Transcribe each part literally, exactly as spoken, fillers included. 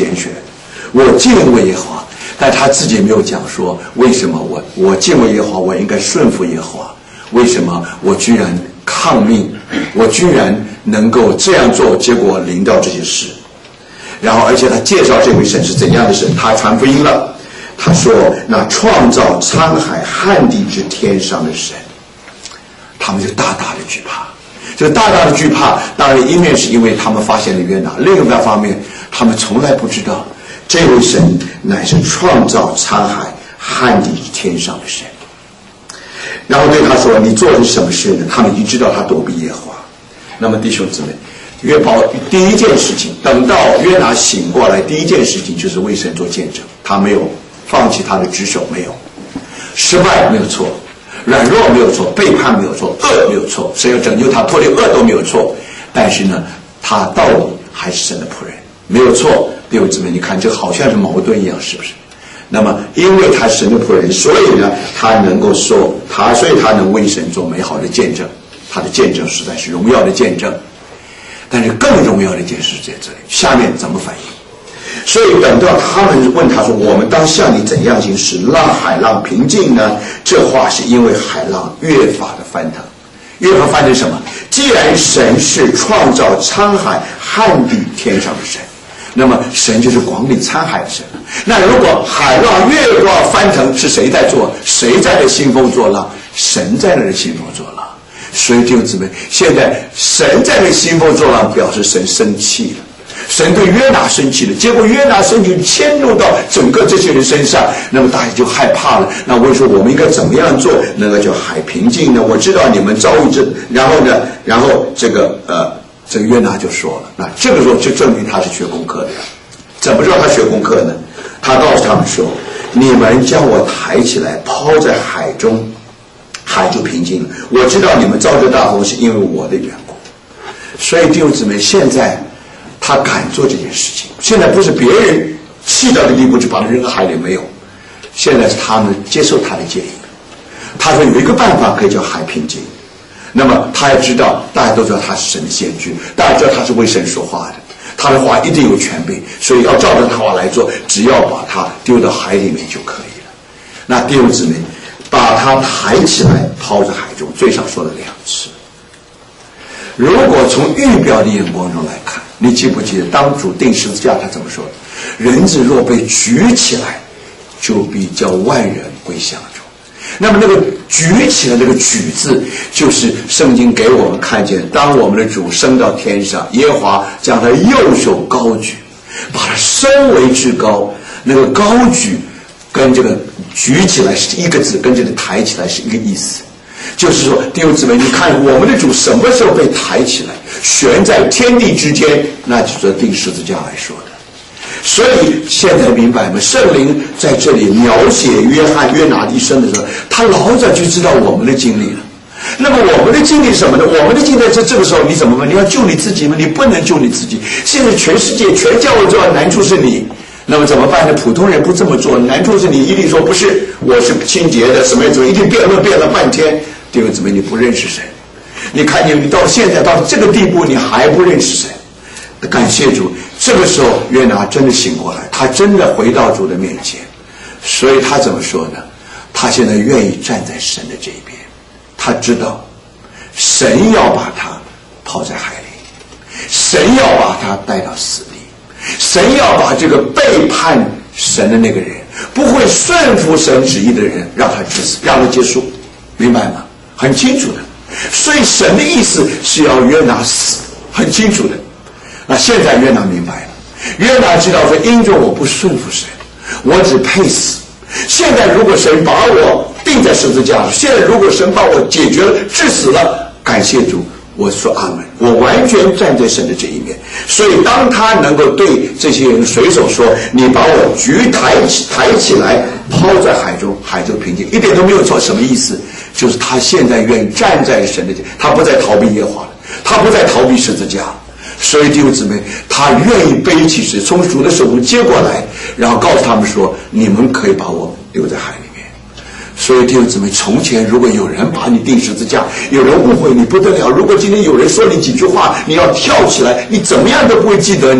拣选，我敬畏耶和华。但他自己没有讲说为什么我我敬畏耶和华，我应该顺服耶和华，为什么我居然抗命，我居然能够这样做，结果临到这些事。然后而且他介绍这位神是怎样的神，他传福音了，他说那创造沧海旱地之天上的神，他们就大大的惧怕。这个大大的惧怕当然一面是因为他们发现了约拿，另一个方面他们从来不知道这位神乃是创造沧海旱地之天上的神。然后对他说你做的是什么事呢？他们已经知道他躲避耶和华。那么弟兄姊妹，约伯第一件事情，等到约拿醒过来，第一件事情就是为神做见证，他没有放弃他的职守，没有失败，没有错，软弱没有错，背叛没有错，恶没有错，神要拯救他脱离恶都没有错。但是呢，他到底还是神的仆人，没有错。弟兄姊妹，你看这好像是矛盾一样，是不是？那么因为他是神的仆人，所以呢他能够说他所以他能为神做美好的见证，他的见证实在是荣耀的见证。但是更荣耀的一件事在这里，下面怎么反应？所以等到他们问他说我们当向你怎样行使让海浪平静呢？这话是因为海浪越发的翻腾。越发翻腾什么？既然神是创造沧海旱地天上的神，那么神就是管理沧海的神。那如果海浪越发翻腾，是谁在做？谁在这兴风作浪？神在那里兴风作浪。所以弟兄姊妹，现在神在那里兴风作浪，表示神生气了，神对约拿生气了，结果约拿生气迁怒到整个这些人身上，那么大家就害怕了。那我说我们应该怎么样做能够叫海平静呢？我知道你们遭遇这，然后呢，然后这个呃，这个约拿就说了，那这个时候就证明他是学功课的。怎么知道他学功课呢？他告诉他们说，你们将我抬起来抛在海中，海就平静了。我知道你们遭这大风是因为我的缘故。所以弟兄姊妹，现在他敢做这件事情，现在不是别人气到的地步就把他扔到海里，没有，现在是他们接受他的建议。他说有一个办法可以叫海平静。那么他也知道，大家都知道他是神的先知，大家知道他是为神说话的，他的话一定有权柄，所以要照着他话来做，只要把他丢到海里面就可以了。那弟兄姊妹，把他抬起来抛在海中，最少说了两次。如果从预表的眼光中来看，你记不记得当主钉十字架他怎么说的？人子若被举起来，就必叫万人归向主。那么那个举起来，那个举字就是圣经给我们看见，当我们的主升到天上，耶和华将他右手高举，把他升为至高。那个高举跟这个举起来是一个字，跟这个抬起来是一个意思。就是说弟兄姊妹，你看我们的主什么时候被抬起来，悬在天地之间，那就是钉十字架来说的。所以现在明白吗？圣灵在这里描写约翰约拿一生的时候，他老早就知道我们的经历了。那么我们的经历是什么呢？我们的经历在这个时候你怎么办？你要救你自己吗？你不能救你自己。现在全世界全教会知道难处是你，那么怎么办呢？普通人不这么做，难处是你一定说不是，我是清洁的，什么什么，一定辩论辩了半天。弟兄姊妹，你不认识神，你看你你到现在到这个地步，你还不认识神。感谢主，这个时候约拿真的醒过来，他真的回到主的面前。所以他怎么说呢？他现在愿意站在神的这一边，他知道神要把他抛在海里，神要把他带到死地，神要把这个背叛神的那个人，不会顺服神旨意的人，让他致死，让他结束，明白吗？很清楚的。所以神的意思是要约拿死，很清楚的。那现在约拿明白了，约拿知道说，因着我不顺服神，我只配死。现在如果神把我钉在十字架上，现在如果神把我解决了，治死了，感谢主，我说阿门，我完全站在神的这一面。所以当他能够对这些人水手说，你把我举抬起抬起来抛在海中，海就平静，一点都没有错。什么意思？就是他现在愿意站在神的，他不再逃避耶和华了，他不再逃避十字架。所以弟兄姊妹，他愿意背起石从主的手中接过来，然后告诉他们说，你们可以把我留在海里面。所以弟兄姊妹，从前如果有人把你钉十字架，有人误会你不得了，如果今天有人说你几句话，你要跳起来，你怎么样都不会记得你。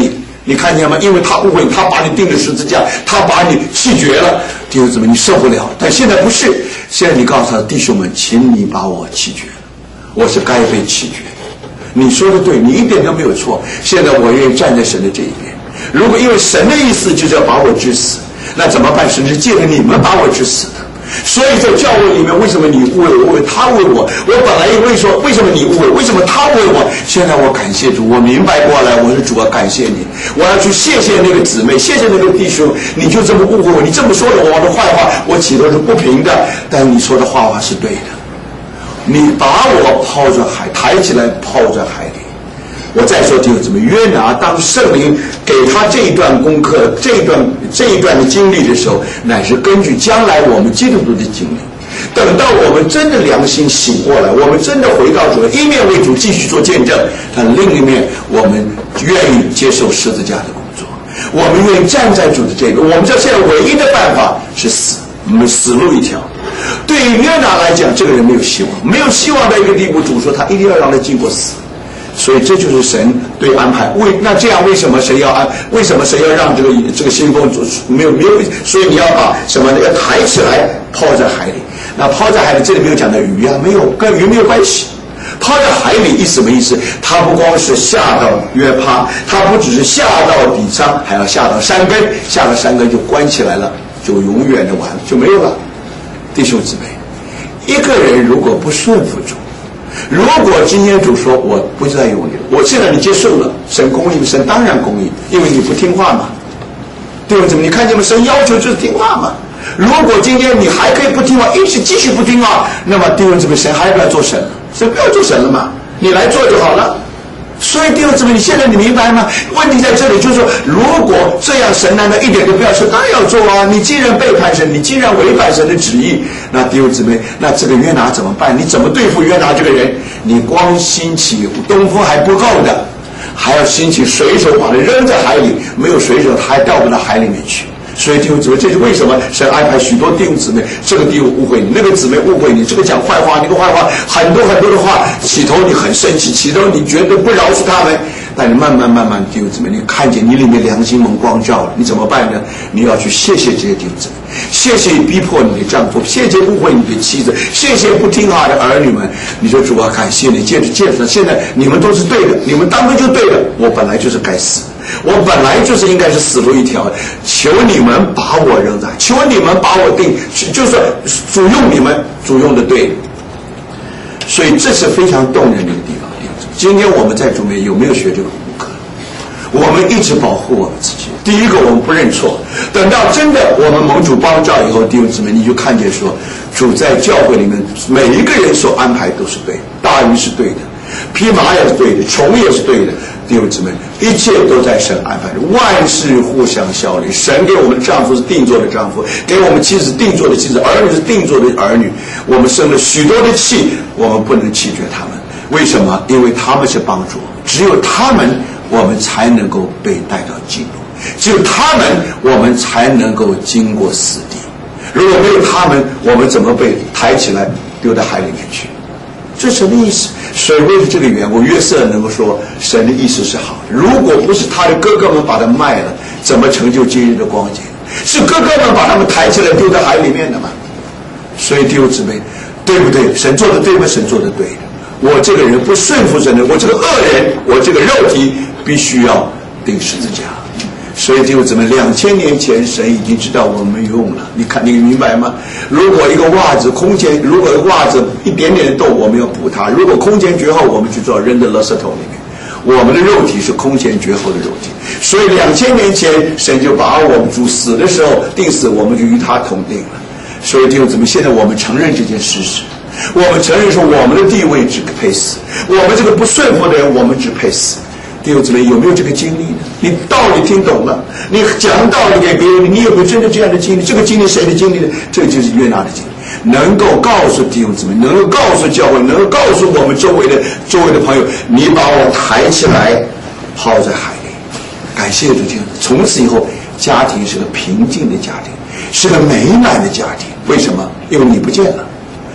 你看见吗？因为他误会你，他把你钉了十字架，他把你气绝了，弟兄姊妹，你受不了。但现在不是，现在你告诉他弟兄们，请你把我气绝了，我是该被气绝的。你说的对，你一点都没有错。现在我愿意站在神的这一边。如果因为神的意思就是要把我治死，那怎么办？神是借着你们把我治死的。所以在教会里面，为什么你误会我，误会他误会我？我本来也会说，为什么你误会，为什么他误会我？现在我感谢主，我明白过来，我是主啊，感谢你，我要去谢谢那个姊妹，谢谢那个弟兄，你就这么误会我，你这么说的我的坏话，我起都是不平的，但你说的话话是对的，你把我抛在海，抬起来抛在海里。我再说弟兄姊妹，约拿当圣灵给他这一段功课，这一段这一段的经历的时候，乃是根据将来我们基督徒的经历。等到我们真的良心醒过来，我们真的回到主，一面为主继续做见证，但另一面我们愿意接受十字架的工作，我们愿意站在主的这边。我们知道现在唯一的办法是死，我们死路一条。对于约拿来讲，这个人没有希望，没有希望的一个地步，主说他一定要让他经过死。所以这就是神对安排。为那这样为什么神要安？为什么神要让这个这个新风没有没有？所以你要把什么呢？要抬起来抛在海里。那抛在海里，这里没有讲到鱼啊，没有跟鱼没有关系。抛在海里意思什么意思？它不光是下到约帕，它不只是下到底仓，还要下到山根，下到山根就关起来了，就永远的完了，就没有了。弟兄姊妹，一个人如果不顺服主，如果今天主说我不再用你了，我现在你接受了，神公义，神当然公义，因为你不听话嘛。弟兄姊妹，你看见吗？神要求就是听话嘛。如果今天你还可以不听话，一直继续不听话，那么弟兄姊妹，神还要不要做神？神不要做神了嘛，你来做就好了。所以弟兄姊妹，你现在你明白吗？问题在这里，就是说，如果这样，神难道一点都不要做？当然要做啊！你既然背叛神，你既然违反神的旨意，那弟兄姊妹，那这个约拿怎么办？你怎么对付约拿这个人？你光兴起东风还不够的，还要兴起水手把他扔在海里，没有水手他还掉不到海里面去。所以弟兄姊妹，这是为什么神安排许多弟兄姊妹，这个弟兄误会你，那个姊妹误会你，这个讲坏话，那个坏话，很多很多的话，起头你很生气，起头你觉得不饶恕他们，但你慢慢慢慢弟兄姊妹，你看见你里面良心蒙光照了，你怎么办呢？你要去谢谢这些弟兄姊妹，谢谢逼迫你的丈夫，谢谢误会你的妻子，谢谢不听话的儿女们。你说主啊，感谢你，接着接着，现在你们都是对的，你们当初就对的，我本来就是该死。我本来就是应该是死路一条，求你们把我扔在，求你们把我定，就是主用你们，主用的对。所以这是非常动人的一个地方。今天我们在中间有没有学这个功课？我们一直保护我们自己。第一个，我们不认错。等到真的我们蒙主帮照以后，弟兄姊妹，你就看见说，主在教会里面每一个人所安排都是对的，大鱼是对的，匹马也是对的，虫也是对的。弟兄姊妹，一切都在神安排着，万事互相效力。神给我们的丈夫是定做的丈夫，给我们妻子定做的妻子，儿女是定做的儿女。我们生了许多的气，我们不能弃绝他们。为什么？因为他们是帮助，只有他们，我们才能够被带到基督；只有他们，我们才能够经过死地。如果没有他们，我们怎么被抬起来丢到海里面去？这什么意思？所以为了这个缘故，约瑟能够说神的意思是好的。如果不是他的哥哥们把他卖了，怎么成就今日的光景？是哥哥们把他们抬起来丢在海里面的嘛？所以弟兄姊妹，对不对？神做的对吗？神做的对的。我这个人不顺服神的，我这个恶人，我这个肉体必须要钉十字架。所以弟兄姊妹，两千年前神已经知道我们没用了。你看，你明白吗？如果一个袜子空前，如果袜子一点点的洞，我们要补它；如果空前绝后，我们去做扔在垃圾桶里面。我们的肉体是空前绝后的肉体，所以两千年前神就把我们主死的时候定死，我们就与他同定了。所以弟兄姊妹，现在我们承认这件事实，我们承认说我们的地位只配死，我们这个不顺服的人，我们只配死。弟兄姊妹，有没有这个经历呢？你道理听懂了，你讲道理给别人，你有没有真的这样的经历？这个经历谁的经历呢？这就是约拿的经历，能够告诉弟兄姊妹，能够告诉教会，能够告诉我们周围的周围的朋友，你把我抬起来，抛在海里。感谢主，听，从此以后，家庭是个平静的家庭，是个美满的家庭。为什么？因为你不见了。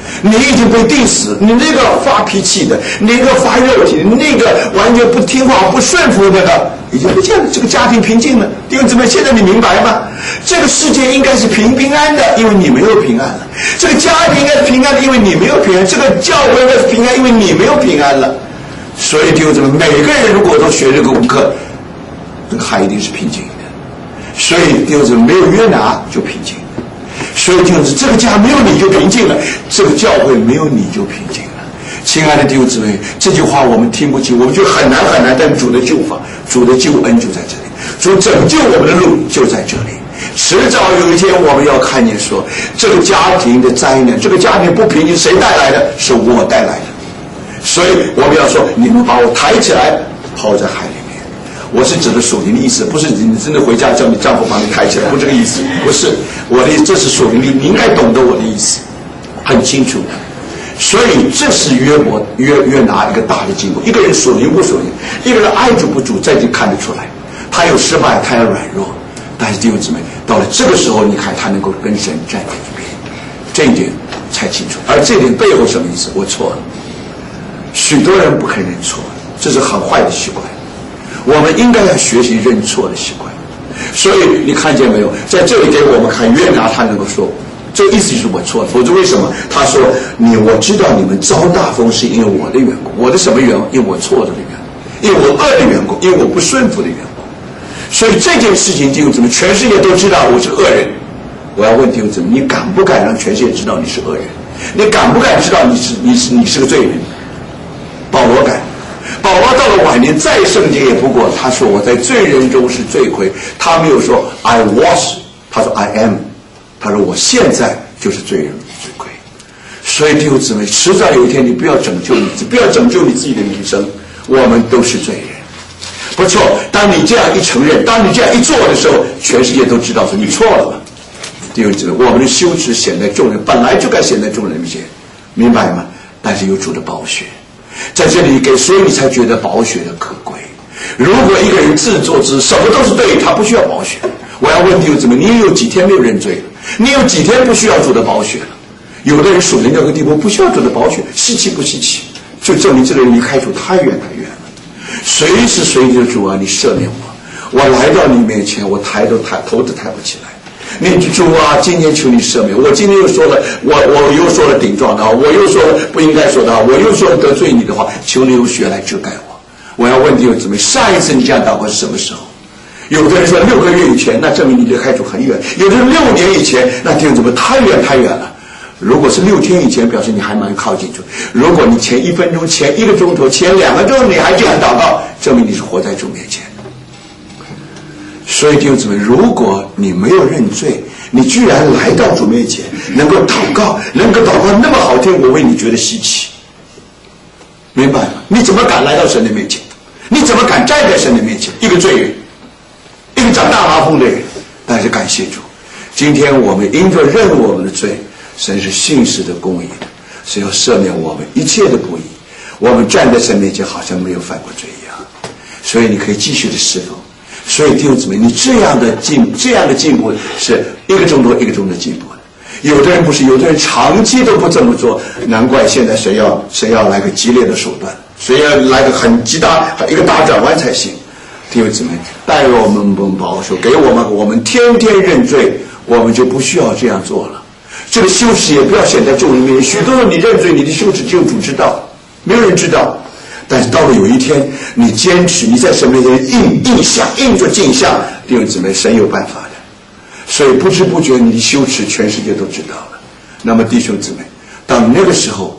你已经被定死，你那个发脾气的，那个发肉体的，那个完全不听话不顺服的呢，已经不见了。这个家庭平静了，弟兄姊妹，现在你明白吗？这个世界应该是平平安的，因为你没有平安了；这个家庭应该是平安的，因为你没有平安；这个教会应该是平安，因为你没有平安了。所以弟兄姊妹，每个人如果都学这个功课，这个海一定是平静的。所以弟兄姊妹，没有约拿就平静。所以就是这个家没有你就平静了，这个教会没有你就平静了。亲爱的弟兄姊妹，这句话我们听不清，我们觉得很难很难，但主的救法，主的救恩就在这里，主拯救我们的路就在这里。迟早有一天我们要看见说，这个家庭的灾难，这个家庭不平静，谁带来的？是我带来的。所以我们要说，你们把我抬起来抛在海里。我是指的属灵的意思，不是你真的回家叫你丈夫把你抬起来，不是这个意思，不是我的意思，这是属灵的，你应该懂得我的意思，很清楚的。所以这是约伯约约拿一个大的进步。一个人属灵不属灵，一个人爱主不主，这就看得出来，他有失败，他有软弱，但是弟兄姊妹，到了这个时候，你看他能够跟神站在一边，这一点才清楚。而这一点背后什么意思？我错了。许多人不肯认错，这是很坏的习惯。我们应该要学习认错的习惯。所以你看见没有，在这里给我们看约拿他能够说，这个意思就是我错了。否则为什么他说你我知道你们遭大风是因为我的缘故，我的什么缘故？因为我错了的缘故，因为我恶的缘故，因为我不顺服的缘故。所以这件事情弟兄姊妹，全世界都知道我是恶人。我要问弟兄姊妹，你敢不敢让全世界知道你是恶人？你敢不敢知道你是你是你是个罪人？保罗敢。保罗到了晚年再圣洁也不过，他说我在罪人中是罪魁，他没有说 I was， 他说 I am， 他说我现在就是罪人罪魁。所以弟兄姊妹，迟早有一天你不要拯救你自己，不要拯救你自己的名声，我们都是罪人。不错，当你这样一承认，当你这样一做的时候，全世界都知道说你错了嘛。弟兄姊妹，我们的羞耻显在众人，本来就该显在众人面前，明白吗？但是有主的宝血在这里给，所以你才觉得宝血的可贵。如果一个人自作自什么都是对，他不需要宝血。我要问弟兄姊妹，你有几天没有认罪了？你有几天不需要主的宝血了？有的人属灵到个地步不需要主的宝血，稀奇不稀奇？就证明这个人离开主太远太远了。随时随地的主啊，你赦免我，我来到你面前，我抬都抬头都抬不起来。你主啊，今天求你赦免我，今天又说了我我又说了顶撞的话，我又说了不应该说的话，我又说了得罪你的话，求你用血来遮盖我。我要问弟兄姊妹，上一次你这样祷告是什么时候？有的人说六个月以前，那证明你离开主很远；有的人六年以前，那弟兄姊妹太远太远了。如果是六天以前，表示你还蛮靠近主；如果你前一分钟、前一个钟头、前两个钟你还这样祷告，证明你是活在主面前。所以弟兄姊妹，如果你没有认罪，你居然来到主面前，能够祷告，能够祷告那么好听，我为你觉得稀奇，明白吗？你怎么敢来到神的面前？你怎么敢站在神的面前？一个罪人，一个长大麻风的人。但是感谢主，今天我们因着认我们的罪，神是信实的公义的，是要赦免我们一切的不义。我们站在神面前好像没有犯过罪一样，所以你可以继续的侍奉。所以弟兄姊妹，你这样的进这样的进步是一个钟头一个钟头进步的。有的人不是，有的人长期都不这么做，难怪现在谁要谁要来个激烈的手段，谁要来个很极大一个大转弯才行。弟兄姊妹，带我们保守，给我们我们天天认罪，我们就不需要这样做了。这个羞耻也不要显在众人面前，许多人你认罪，你的羞耻只有主知道，没有人知道。但是到了有一天，你坚持，你在神面前印印象，印着镜像，弟兄姊妹，神有办法的。所以不知不觉你的羞耻，全世界都知道了。那么弟兄姊妹，到那个时候，